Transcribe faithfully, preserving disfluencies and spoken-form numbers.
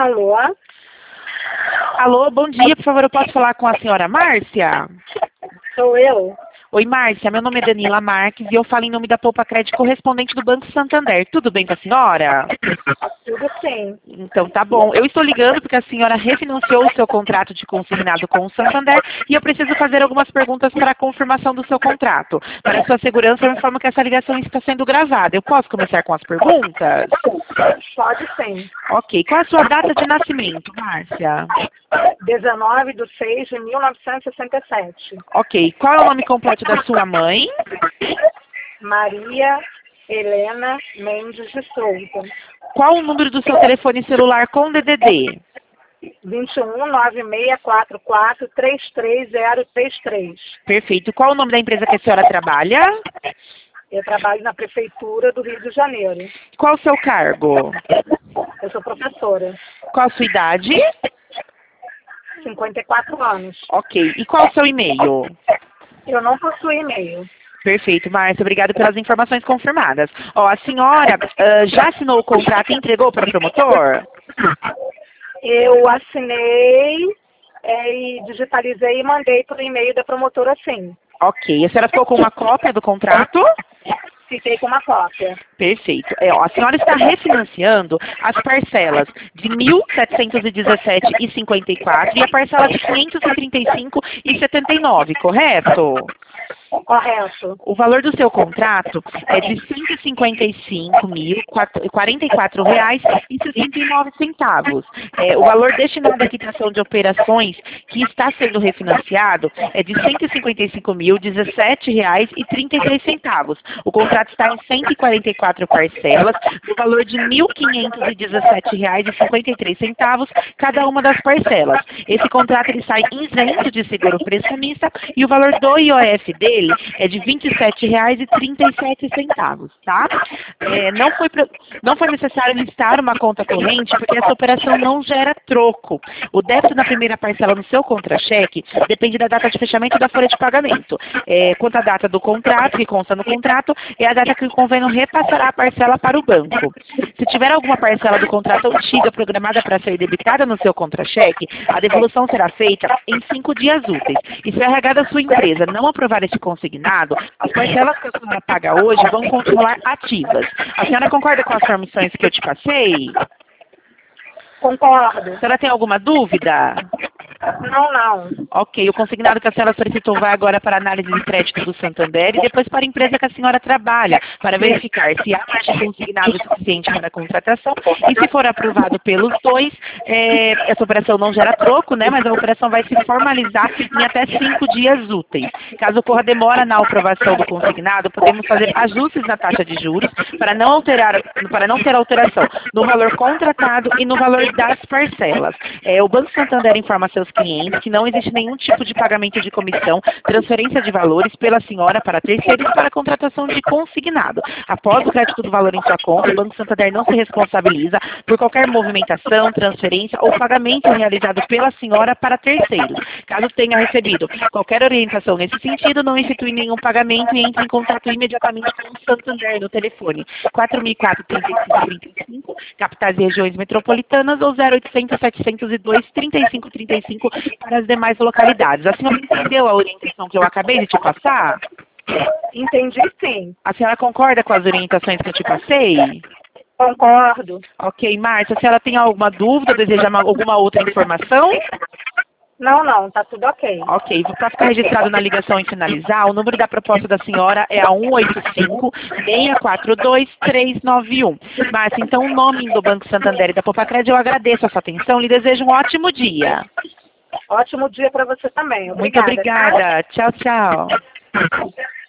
Alô? Alô, bom dia, por favor, eu posso falar com a senhora Márcia? Sou eu. Oi, Márcia, meu nome é Danila Marques e eu falo em nome da Poupa Crédito correspondente do Banco Santander. Tudo bem com a senhora? Tudo sim. Então tá bom. Eu estou ligando porque a senhora refinanciou o seu contrato de consignado com o Santander e eu preciso fazer algumas perguntas para a confirmação do seu contrato. Para sua segurança, eu informo que essa ligação está sendo gravada. Eu posso começar com as perguntas? Pode sim. Ok. Qual a sua data de nascimento, Márcia? dezenove de seis de mil novecentos e sessenta e sete. Ok. Qual é o nome completo da sua mãe? Maria Helena Mendes de Souza. Qual o número do seu telefone celular com D D D? vinte e um, nove seis quatro quatro, três três zero três três. Perfeito. Qual o nome da empresa que a senhora trabalha? Eu trabalho na Prefeitura do Rio de Janeiro. Qual o seu cargo? Eu sou professora. Qual a sua idade? cinquenta e quatro anos. Ok. E qual o seu e-mail? Eu não possuo e-mail. Perfeito, Márcia. Obrigada pelas informações confirmadas. Ó, a senhora ah, já assinou o contrato e entregou para o promotor? Eu assinei é, e digitalizei e mandei para o e-mail da promotora, sim. Ok. A senhora ficou com uma cópia do contrato? Fiquei com uma cópia. Perfeito. É, ó, a senhora está refinanciando as parcelas de mil setecentos e dezessete reais e cinquenta e quatro centavos e a parcela de quinhentos e trinta e cinco reais e setenta e nove centavos, correto? Correto. O valor do seu contrato é de cento e cinquenta e cinco mil, quarenta e quatro reais e sessenta e nove centavos. É, o valor destinado à quitação de operações que está sendo refinanciado é de cento e cinquenta e cinco mil, dezessete reais e trinta e três centavos. O contrato está em cento e quarenta e quatro parcelas, no valor de mil quinhentos e dezessete reais e cinquenta e três centavos cada uma das parcelas. Esse contrato ele sai isento de seguro prestamista e o valor do I O F dele é de vinte e sete reais e trinta e sete centavos, tá? É, não, foi, pro- não foi necessário listar uma conta corrente porque essa operação não gera troco. O débito na primeira parcela no seu contra-cheque depende da data de fechamento da folha de pagamento. É, quanto à data do contrato, que consta no contrato, é a data que o convênio repassará a parcela para o banco. Se tiver alguma parcela do contrato antiga programada para ser debitada no seu contra-cheque, a devolução será feita em cinco dias úteis. E se a R H da sua empresa não aprovar esse consignado, as parcelas que a senhora paga hoje vão continuar ativas. A senhora concorda com as informações que eu te passei? Concordo. A senhora tem alguma dúvida? Não, não. Ok, o consignado que a senhora solicitou vai agora para a análise de crédito do Santander e depois para a empresa que a senhora trabalha, para verificar se há margem consignado suficiente para a contratação e se for aprovado pelos dois, é, essa operação não gera troco, né, mas a operação vai se formalizar em até cinco dias úteis. Caso ocorra demora na aprovação do consignado, podemos fazer ajustes na taxa de juros para não, alterar, para não ter alteração no valor contratado e no valor das parcelas. É, o Banco Santander informa a seus clientes que não existe nenhum tipo de pagamento de comissão, transferência de valores pela senhora para terceiros para a contratação de consignado. Após o crédito do valor em sua conta, o Banco Santander não se responsabiliza por qualquer movimentação, transferência ou pagamento realizado pela senhora para terceiros. Caso tenha recebido qualquer orientação nesse sentido, não institui nenhum pagamento e entre em contato imediatamente com o Santander no telefone quatro mil e quatro, trinta e cinco, trinta e cinco, capitais e regiões metropolitanas ou zero oitocentos, setecentos e dois, trinta e cinco, trinta e cinco para as demais localidades. A senhora entendeu a orientação que eu acabei de te passar? Entendi, sim. A senhora concorda com as orientações que eu te passei? Concordo. Ok, Márcia, a senhora tem alguma dúvida, deseja ma- alguma outra informação? Não, não, tá tudo ok. Ok, para ficar registrado na ligação e finalizar, o número da proposta da senhora é a um oito cinco, seis quatro dois, três nove um. Márcia, então, em nome do Banco Santander e da Popacred, eu agradeço a sua atenção e lhe desejo um ótimo dia. Ótimo dia para você também. Muito Obrigada. obrigada. Tchau, tchau. Tá?